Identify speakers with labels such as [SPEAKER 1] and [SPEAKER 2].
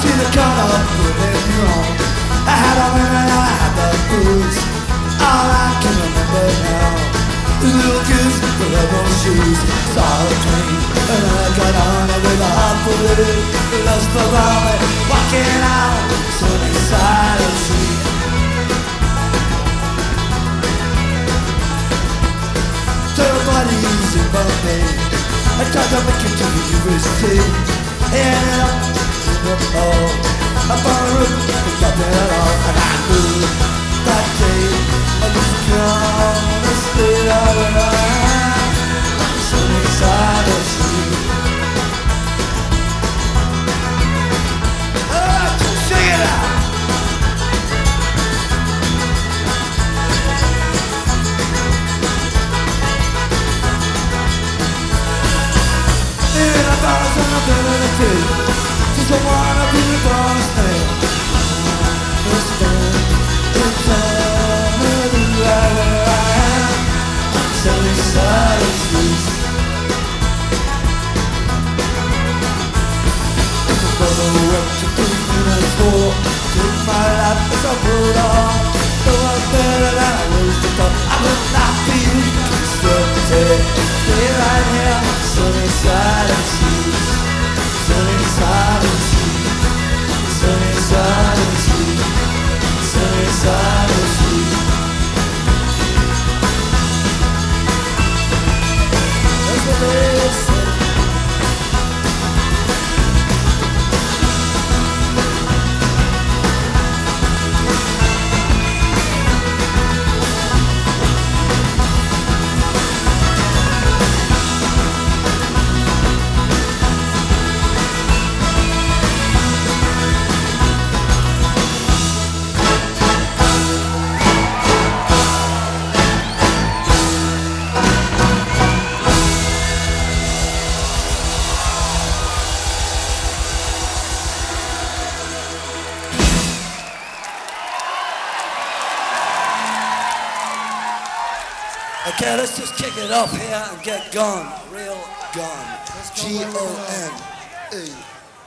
[SPEAKER 1] see the color proving wrong. I had a ring and I had the boots. All I can remember now, the little kids with rubber shoes. Saw a train and I got on it with a heart full of it. Lost the valley, walking out sunny side of the street. Everybody's in Bombay. I tried to make it to the university. Ended up in the hall. Up on the roof, there's nothing at all. And I knew that day I was gonna stay around sunny side of the street. Sing it out! Just I wanna be the boss man. Let's stand in eternity right where I am, sunny side of the street. The brother went to 3 minutes more. Took my life as I put on. Though I'm better than I was before, I will not be constructed. Stay right here, sunny side of the street. Sunny side of the street, sunny side of the street, sunny side of the street. That's what they say. Okay, let's just kick it off here and get gone, real gone. Gone.